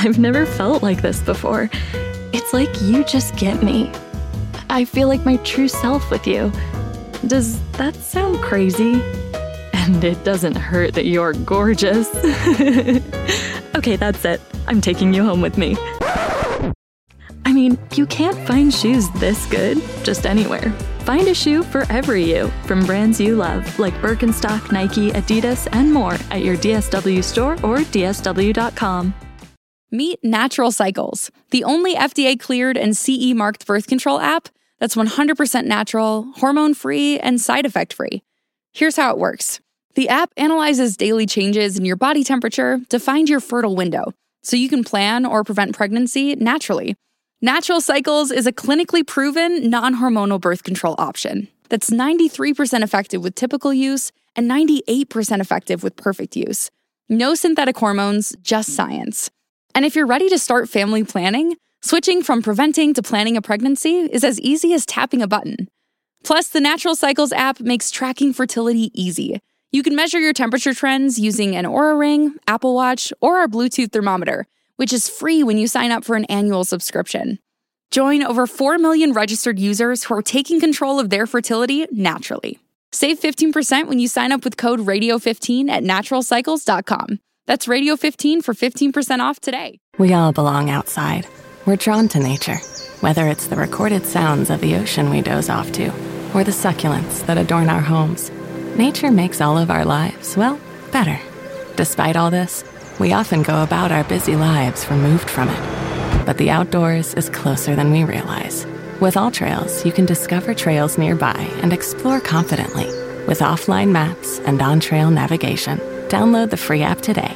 I've never felt like this before. It's like you just get me. I feel like my true self with you. Does that sound crazy? And it doesn't hurt that you're gorgeous. Okay, that's it. I'm taking you home with me. I mean, you can't find shoes this good just anywhere. Find a shoe for every you from brands you love, like Birkenstock, Nike, Adidas, and more at your DSW store or dsw.com. Meet Natural Cycles, the only FDA-cleared and CE-marked birth control app that's 100% natural, hormone-free, and side effect-free. Here's how it works. The app analyzes daily changes in your body temperature to find your fertile window, so you can plan or prevent pregnancy naturally. Natural Cycles is a clinically proven, non-hormonal birth control option that's 93% effective with typical use and 98% effective with perfect use. No synthetic hormones, just science. And if you're ready to start family planning, switching from preventing to planning a pregnancy is as easy as tapping a button. Plus, the Natural Cycles app makes tracking fertility easy. You can measure your temperature trends using an Oura Ring, Apple Watch, or our Bluetooth thermometer, which is free when you sign up for an annual subscription. Join over 4 million registered users who are taking control of their fertility naturally. Save 15% when you sign up with code RADIO15 at naturalcycles.com. That's Radio15 for 15% off today. We all belong outside. We're drawn to nature, whether it's the recorded sounds of the ocean we doze off to, or the succulents that adorn our homes. Nature makes all of our lives, well, better. Despite all this, we often go about our busy lives removed from it. But the outdoors is closer than we realize. With AllTrails, you can discover trails nearby and explore confidently. With offline maps and on-trail navigation, download the free app today.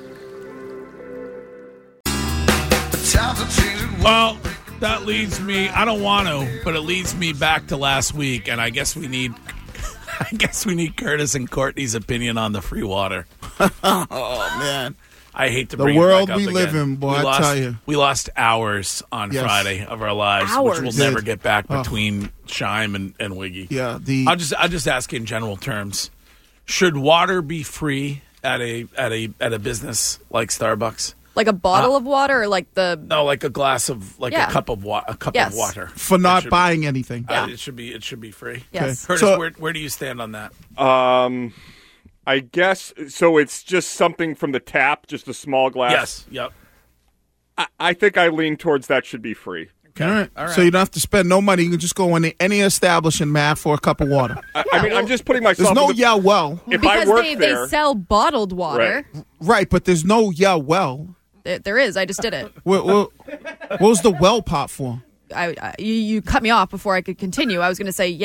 Well, that leads me, I don't want to, but it leads me back to last week, and I guess we need Curtis and Courtney's opinion on the free water. Oh, man. I hate to the bring world it back up we again. live in, boy. I tell you, we lost hours on Friday of our lives, which we'll never get back between Shime and Wiggy. Yeah, I'll just ask in general terms: should water be free at a business like Starbucks? Like a bottle of water, or like like a glass of a cup of of water for not buying anything. It should be free. Yes. Curtis, so, where do you stand on that? I guess so. It's just something from the tap, just a small glass. Yes. Yep. I think I lean towards that should be free. Okay. All right. So you don't have to spend no money. You can just go in any establishment, Matt, for a cup of water. I mean, I'm just putting myself. There's no well. If because I work they sell bottled water. Right, but there's no well. There is. I just did it. What was the well pot for? You cut me off before I could continue. I was going to say,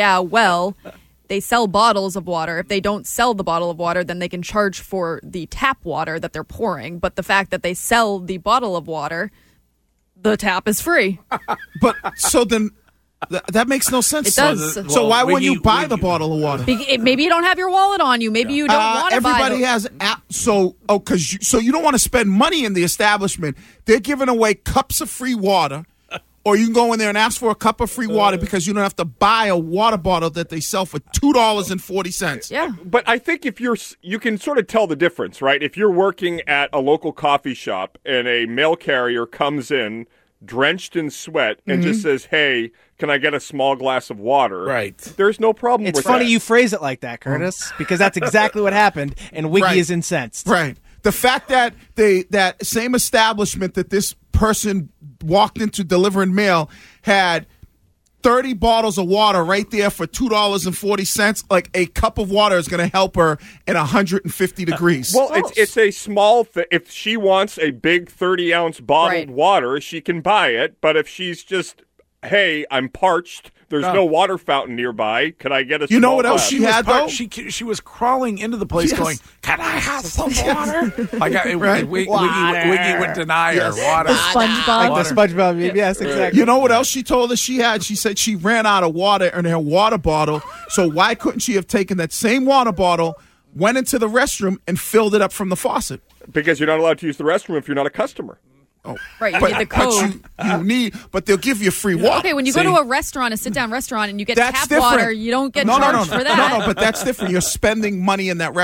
they sell bottles of water. If they don't sell the bottle of water, then they can charge for the tap water that they're pouring. But the fact that they sell the bottle of water, the tap is free. But so then that makes no sense. It does. So why wouldn't you buy the bottle of water? Maybe you don't have your wallet on you. Maybe you don't want to buy it. Everybody has app. So you don't want to spend money in the establishment. They're giving away cups of free water. Or you can go in there and ask for a cup of free water because you don't have to buy a water bottle that they sell for $2.40. Yeah. But I think if you can sort of tell the difference, right? If you're working at a local coffee shop and a mail carrier comes in drenched in sweat and just says, "Hey, can I get a small glass of water?" Right. There's no problem with that. It's funny you phrase it like that, Curtis, because that's exactly what happened, and Wiggy is incensed. Right. The fact that that same establishment that this person walked into delivering mail had 30 bottles of water right there for $2.40. Like a cup of water is going to help her in 150 degrees. Well, it's a small thing. If she wants a big 30-ounce bottled water, she can buy it. But if she's just, hey, I'm parched, there's no water fountain nearby, can I get a small You know what else glass? she had, though? She was crawling into the place going, "Can I have some water?" Wiggy would deny her water. The SpongeBob. Like the SpongeBob meme. Yes, exactly. You know what else she told us she had? She said she ran out of water in her water bottle. So why couldn't she have taken that same water bottle, went into the restroom, and filled it up from the faucet? Because you're not allowed to use the restroom if you're not a customer. Oh, right, you need the code. But they'll give you free water. Okay, when you go to a restaurant, a sit-down restaurant, and you get that's tap different. water, you don't get charged for that. No, but that's different. You're spending money in that restaurant.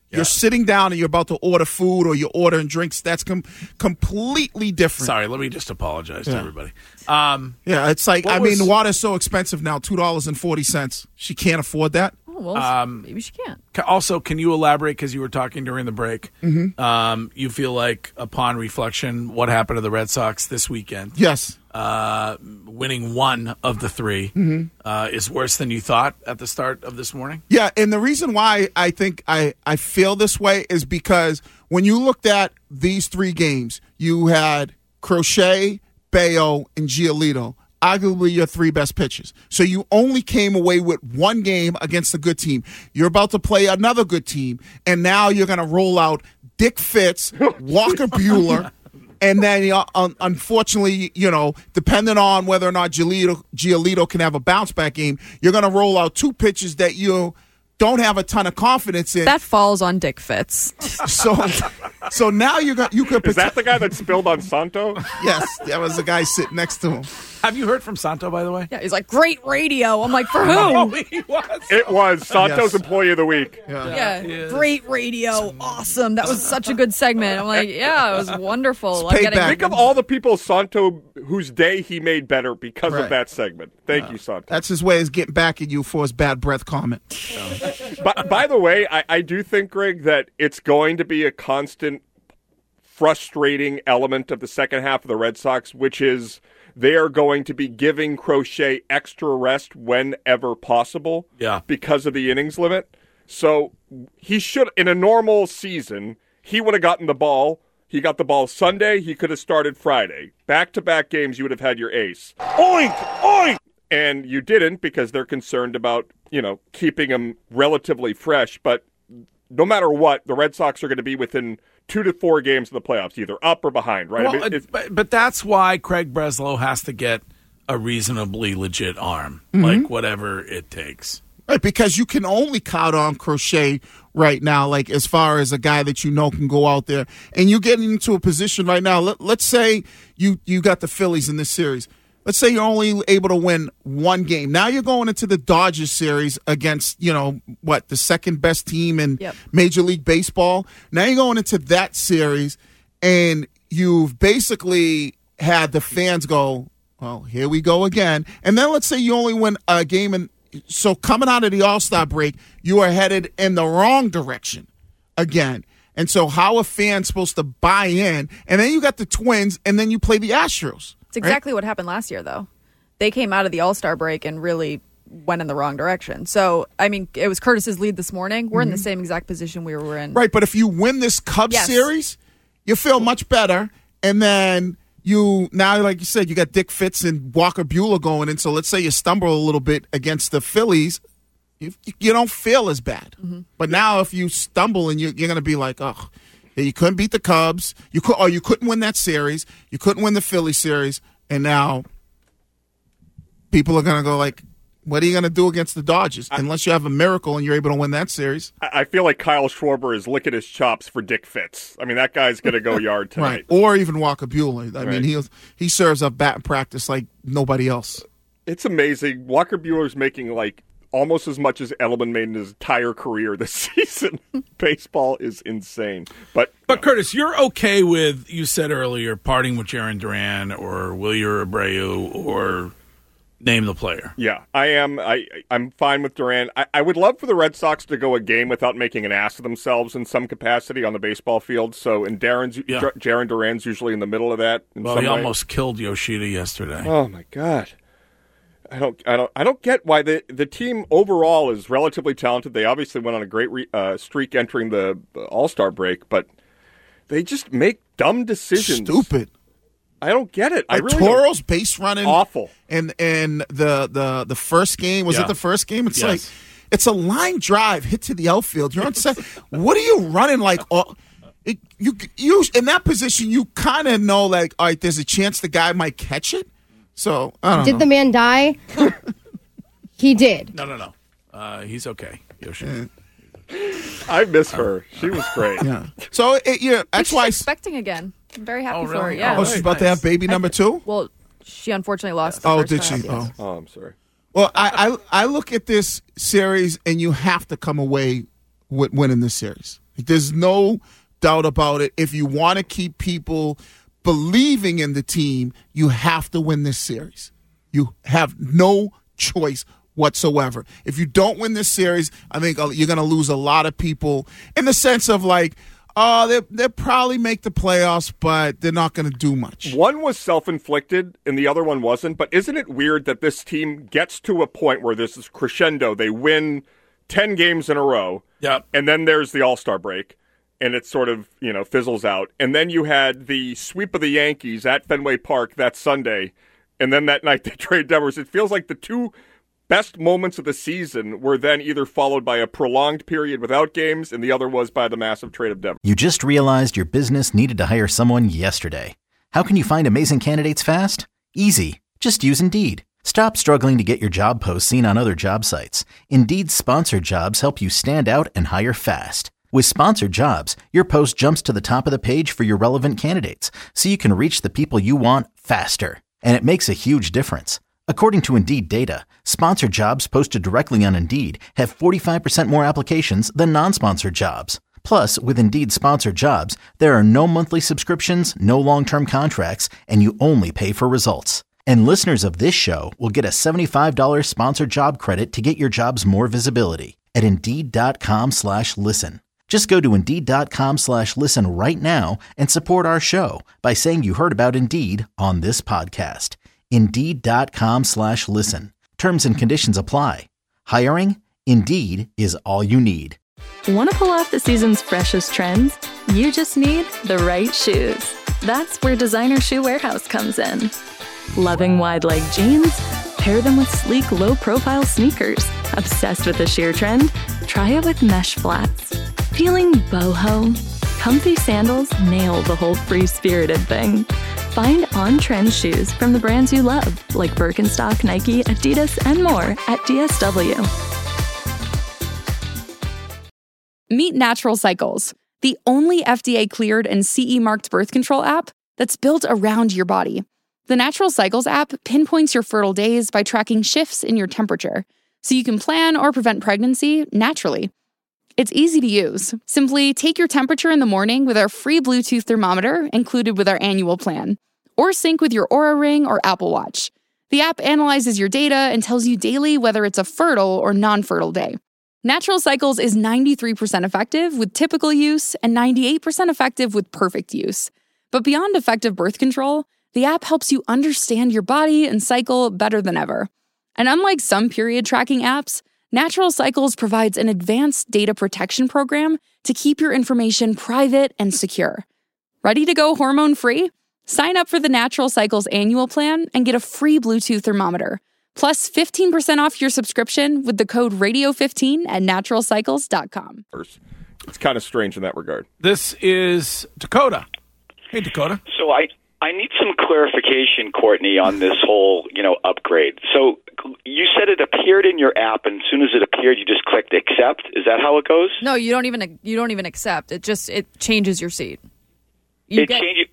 You're sitting down and you're about to order food or you're ordering drinks. That's completely different. Sorry, let me just apologize to everybody. Yeah, it's like, the water's so expensive now, $2.40. She can't afford that. Oh, well, maybe she can't. Also, can you elaborate, because you were talking during the break, you feel like, upon reflection, what happened to the Red Sox this weekend? Yes. Winning one of the three is worse than you thought at the start of this morning? Yeah, and the reason why I think I feel this way is because when you looked at these three games, you had Crochet, Bayo, and Giolito, arguably your three best pitchers. So you only came away with one game against a good team. You're about to play another good team, and now you're going to roll out Dick Fitz, Walker Buehler, and then, unfortunately, depending on whether or not Giolito can have a bounce-back game, you're going to roll out two pitchers that you don't have a ton of confidence in. That falls on Dick Fitz. So now you could. Is that the guy that spilled on Santo? Yes, that was the guy sitting next to him. Have you heard from Santo, by the way? Yeah, he's like, great radio. I'm like, for who? Oh, he was. It was Santo's Employee of the Week. Yeah, great radio. Awesome. That was such a good segment. I'm like, yeah, it was wonderful. Think of all the people Santo whose day he made better because of that segment. Thank you, Santo. That's his way of getting back at you for his bad breath comment. But by the way, I do think, Greg, that it's going to be a constant frustrating element of the second half of the Red Sox, which is they are going to be giving Crochet extra rest whenever possible because of the innings limit. So he should, in a normal season, he would have gotten the ball. He got the ball Sunday. He could have started Friday. Back-to-back games, you would have had your ace. Oink! Oink! And you didn't because they're concerned about, keeping him relatively fresh. But no matter what, the Red Sox are going to be within 2 to 4 games of the playoffs, either up or behind, right? Well, but that's why Craig Breslow has to get a reasonably legit arm, like whatever it takes. Right, because you can only count on Crochet right now, like as far as a guy that can go out there. And you get into a position right now, let's say you got the Phillies in this series. Let's say you're only able to win one game. Now you're going into the Dodgers series against, the second best team in Major League Baseball. Now you're going into that series, and you've basically had the fans go, well, here we go again. And then let's say you only win a game, and so coming out of the All-Star break, you are headed in the wrong direction again. And so how are fans supposed to buy in? And then you got the Twins, and then you play the Astros. It's exactly what happened last year, though. They came out of the All-Star break and really went in the wrong direction. So, it was Curtis's lead this morning. We're in the same exact position we were in. Right, but if you win this Cubs series, you feel much better. And then now, like you said, you got Dick Fitz and Walker Buehler going in. So let's say you stumble a little bit against the Phillies, you don't feel as bad. But now if you stumble and you're going to be like, oh, you couldn't beat the Cubs, you couldn't win that series, you couldn't win the Philly series, and now people are going to go like, what are you going to do against the Dodgers? Unless you have a miracle and you're able to win that series. I feel like Kyle Schwarber is licking his chops for Dick Fitz. That guy's going to go yard tonight. Right. Or even Walker Buehler. He serves up bat in practice like nobody else. It's amazing. Walker Buehler's making almost as much as Edelman made in his entire career this season. Baseball is insane. But Curtis, you're okay with, you said earlier, parting with Jarren Duran or Wilyer Abreu or name the player. Yeah, I am. I'm fine with Duran. I would love for the Red Sox to go a game without making an ass of themselves in some capacity on the baseball field. So, and Jarren Duran's usually in the middle of that. Well, he almost killed Yoshida yesterday. Oh my God. I don't get why the team overall is relatively talented. They obviously went on a great streak entering the All-Star break, but they just make dumb decisions. Stupid. I don't get it. Toro's base running awful. And the first game, was it the first game? It's like it's a line drive hit to the outfield. You're on set. What are you running like? You in that position, you kind of know all right, there's a chance the guy might catch it. So, I don't know. Did the man die? He did. No. He's okay, Yoshi. I miss her. She was great. Yeah. So, that's why. Expecting again. I'm very happy for her. Really? Yeah. Oh, she's about to have baby number 2? Well, she unfortunately lost the first did time. she? Yes. Oh, I'm sorry. Well, I look at this series, and you have to come away with winning this series. There's no doubt about it. If you want to keep people believing in the team, you have to win this series. You have no choice whatsoever. If you don't win this series, I think you're going to lose a lot of people in the sense of like, oh, they'll probably make the playoffs, but they're not going to do much. One was self-inflicted and the other one wasn't, but isn't it weird that this team gets to a point where this is crescendo? They win 10 games in a row, and then there's the All-Star break. And it sort of, fizzles out. And then you had the sweep of the Yankees at Fenway Park that Sunday. And then that night they trade Devers. It feels like the two best moments of the season were then either followed by a prolonged period without games, and the other was by the massive trade of Devers. You just realized your business needed to hire someone yesterday. How can you find amazing candidates fast? Easy. Just use Indeed. Stop struggling to get your job posts seen on other job sites. Indeed's sponsored jobs help you stand out and hire fast. With sponsored jobs, your post jumps to the top of the page for your relevant candidates, so you can reach the people you want faster. And it makes a huge difference. According to Indeed data, sponsored jobs posted directly on Indeed have 45% more applications than non-sponsored jobs. Plus, with Indeed sponsored jobs, there are no monthly subscriptions, no long-term contracts, and you only pay for results. And listeners of this show will get a $75 sponsored job credit to get your jobs more visibility at Indeed.com/listen. Just go to Indeed.com/listen right now and support our show by saying you heard about Indeed on this podcast. Indeed.com/listen. Terms and conditions apply. Hiring? Indeed is all you need. Want to pull off the season's freshest trends? You just need the right shoes. That's where Designer Shoe Warehouse comes in. Loving wide leg jeans? Pair them with sleek, low-profile sneakers. Obsessed with the sheer trend? Try it with mesh flats. Feeling boho? Comfy sandals nail the whole free-spirited thing. Find on-trend shoes from the brands you love, like Birkenstock, Nike, Adidas, and more at DSW. Meet Natural Cycles, the only FDA-cleared and CE-marked birth control app that's built around your body. The Natural Cycles app pinpoints your fertile days by tracking shifts in your temperature, so you can plan or prevent pregnancy naturally. It's easy to use. Simply take your temperature in the morning with our free Bluetooth thermometer included with our annual plan, or sync with your Oura Ring or Apple Watch. The app analyzes your data and tells you daily whether it's a fertile or non-fertile day. Natural Cycles is 93% effective with typical use and 98% effective with perfect use. But beyond effective birth control, the app helps you understand your body and cycle better than ever. And unlike some period tracking apps, Natural Cycles provides an advanced data protection program to keep your information private and secure. Ready to go hormone-free? Sign up for the Natural Cycles annual plan and get a free Bluetooth thermometer, plus 15% off your subscription with the code RADIO15 at naturalcycles.com. It's kind of strange in that regard. This is Dakota. Hey, Dakota. So I need some clarification, Courtney, on this whole, upgrade. So you said it appeared in your app, and as soon as it appeared, you just clicked accept. Is that how it goes? No, you don't even accept. It changes your seat. Changes.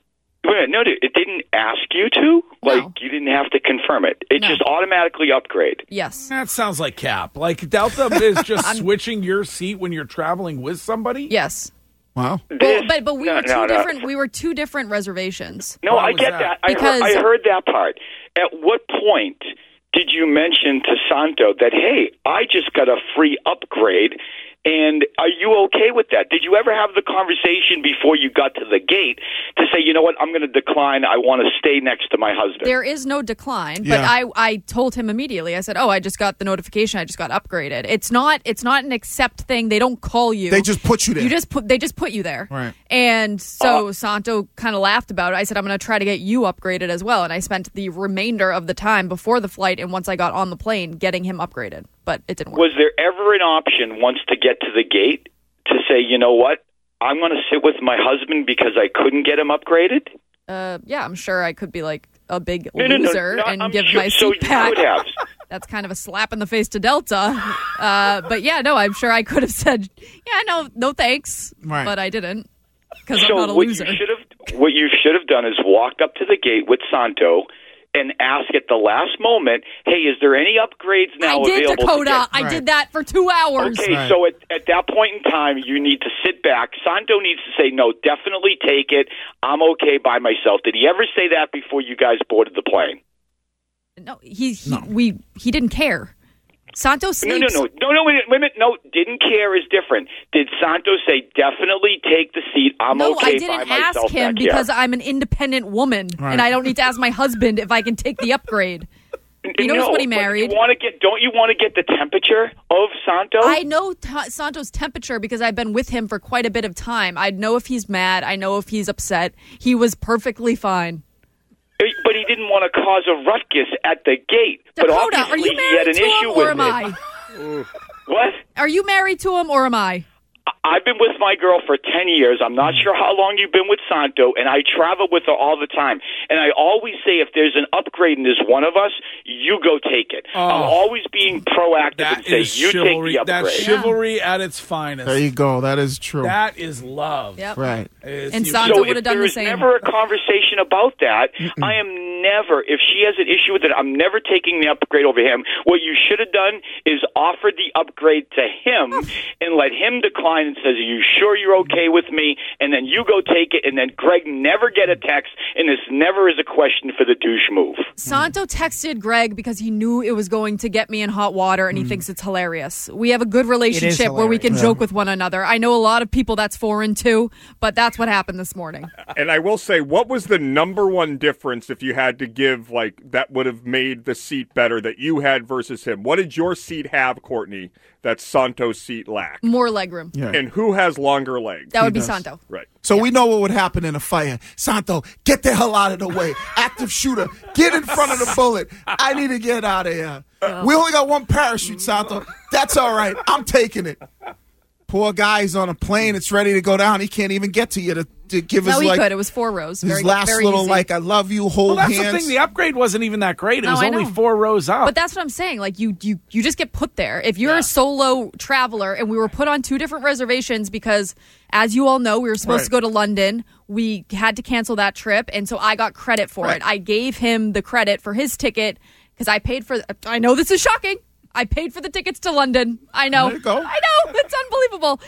Wait, no, it didn't ask you to? No. You didn't have to confirm it. It just automatically upgrade. Yes. That sounds like Cap. Like Delta is just switching your seat when you're traveling with somebody? Yes. Wow. Well, but we were different. We were two different reservations. No, I get that. I heard that part. At what point did you mention to Santo that, hey, I just got a free upgrade, and are you okay with that? Did you ever have the conversation before you got to the gate to say, you know what, I'm going to decline. I want to stay next to my husband? There is no decline, but I told him immediately. I said, I just got the notification. I just got upgraded. It's not an accept thing. They don't call you. They just put you there. They just put you there. Right. And so Santo kind of laughed about it. I said, I'm going to try to get you upgraded as well. And I spent the remainder of the time before the flight and once I got on the plane getting him upgraded. But it didn't work. Was there ever an option once to get to the gate to say, you know what, I'm going to sit with my husband because I couldn't get him upgraded? Yeah, I'm sure I could be like a big loser and give my so seat back. You could have. That's kind of a slap in the face to Delta. But yeah, no, I'm sure I could have said, no thanks. Right. But I didn't because I'm not a loser. What you should have done is walked up to the gate with Santo and ask at the last moment, hey, is there any upgrades now available? Dakota. I did that for 2 hours. Okay, so at that point in time, you need to sit back. Santo needs to say, no, definitely take it. I'm okay by myself. Did he ever say that before you guys boarded the plane? No, he didn't care. Santo sleeps. No, wait a minute. No, didn't care is different. Did Santo say, definitely take the seat? I'm okay by myself? No, I didn't ask him because I'm an independent woman, and I don't need to ask my husband if I can take the upgrade. He knows what he married. Don't you want to get the temperature of Santo? I know Santo's temperature because I've been with him for quite a bit of time. I know if he's mad. I know if he's upset. He was perfectly fine. But he didn't want to cause a ruckus at the gate. Dakota, but obviously are you he had married an to issue him with or am I? What? Are you married to him or am I? I've been with my girl for 10 years. I'm not sure how long you've been with Santo, and I travel with her all the time. And I always say if there's an upgrade and there's one of us, you go take it. I'm always being proactive and say, you chivalry. take the upgrade. That's chivalry at its finest. There you go. That is true. That is love. Yep. Right. And Santo would have done the same. There's never a conversation about that. I am never, if she has an issue with it, I'm never taking the upgrade over him. What you should have done is offered the upgrade to him and let him decline and says, are you sure you're okay with me? And then you go take it, and then Greg never get a text, and this never is a question for the douche move. Santo texted Greg because he knew it was going to get me in hot water, and he thinks it's hilarious. We have a good relationship where we can joke with one another. I know a lot of people that's foreign too, but that's what happened this morning. And I will say, what was the number one difference if you had to give, like, that would have made the seat better that you had versus him? What did your seat have, Courtney, that Santo's seat lacked? More legroom. Yeah. And who has longer legs? That would be Santo. Right. So we know what would happen in a fire. Santo, get the hell out of the way. Active shooter, get in front of the bullet. I need to get out of here. We only got one parachute, Santo. That's all right. I'm taking it. Poor guy's on a plane. It's ready to go down. He can't even get to you to give his, No, he like, could. It was 4 rows. his last little, easy. like, I love you, hold Well, that's hands. the thing. The upgrade wasn't even that great. It No, was I only know. 4 rows up. But that's what I'm saying. Like, you just get put there. If you're a solo traveler, and we were put on 2 different reservations because, as you all know, we were supposed to go to London. We had to cancel that trip, and so I got credit for it. I gave him the credit for his ticket because I paid for. I know this is shocking. I paid for the tickets to London. I know. There you go. I know. It's unbelievable.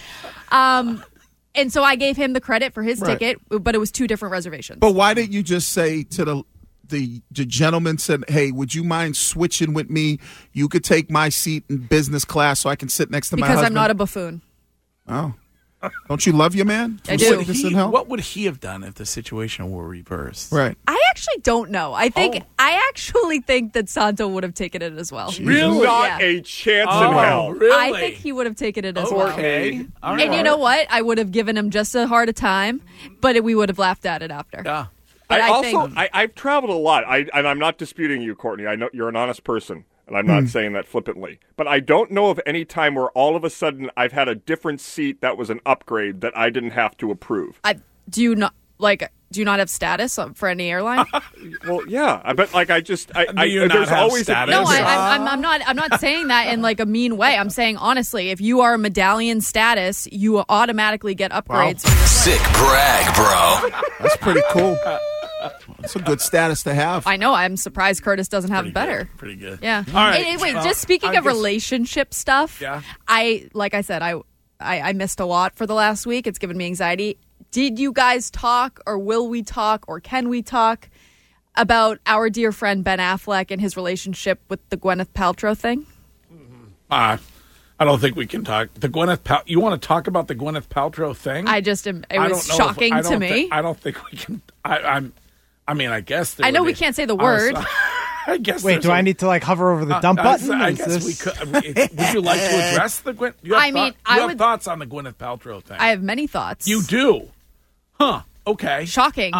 And so I gave him the credit for his ticket, but it was 2 different reservations. But why didn't you just say to the gentleman said, hey, would you mind switching with me? You could take my seat in business class so I can sit next to my husband. Because I'm not a buffoon. Oh. Don't you love your man? I do. What would he have done if the situation were reversed? Right. I actually don't know. I actually think that Santo would have taken it as well. Really? Not a chance in hell. Really? I think he would have taken it as well. Okay. All right. And you know what? I would have given him just as hard a time, but we would have laughed at it after. Yeah. But I've traveled a lot, and I'm not disputing you, Courtney. I know you're an honest person, and I'm not saying that flippantly. But I don't know of any time where all of a sudden I've had a different seat that was an upgrade that I didn't have to approve. Do you not have status for any airline? Well, yeah, but like Do you not there's have always status? No, I'm not saying that in like a mean way. I'm saying honestly, if you are medallion status, you automatically get upgrades. Wow. Sick brag, bro. That's pretty cool. That's a good status to have. I know. I'm surprised Curtis doesn't have it better. Pretty good. Yeah. All right. Hey, wait, just speaking of relationship stuff, Yeah. Like I said, I missed a lot for the last week. It's given me anxiety. Did you guys talk, or will we talk, or can we talk about our dear friend Ben Affleck and his relationship with the Gwyneth Paltrow thing? I don't think we can talk. The Gwyneth you want to talk about the Gwyneth Paltrow thing? It was shocking to me. I don't think we can. I mean, I guess. I know we can't say the word. I guess. Wait, do I need to like hover over the dump button? I guess we could. Would you like to address the Gwyneth? You have thoughts on the Gwyneth Paltrow thing? I have many thoughts. You do? Huh. Okay. Shocking.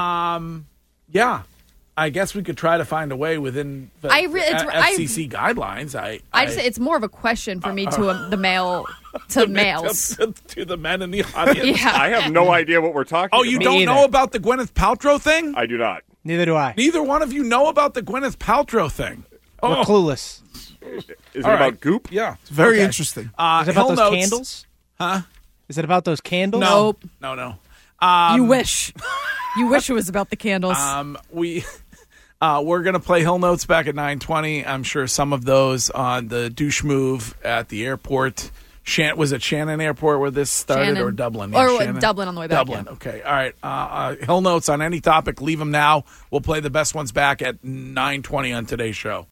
Yeah. I guess we could try to find a way within the FCC guidelines. It's more of a question for me to the male to males to the men in the audience. Yeah. I have no idea what we're talking about. Oh, you don't know about the Gwyneth Paltrow thing? I do not. Neither do I. Neither one of you know about the Gwyneth Paltrow thing. We're clueless. Is it about goop? Yeah. It's very interesting. Is it about those candles? Huh? Is it about those candles? Nope. No. You wish. You wish it was about the candles. We're going to play Hill Notes back at 9:20. I'm sure some of those on the douche move at the airport. Was it Shannon Airport where this started, or Dublin? Or Shannon? Dublin on the way back. Dublin, okay. All right. Hill Notes on any topic, leave them now. We'll play the best ones back at 9:20 on today's show.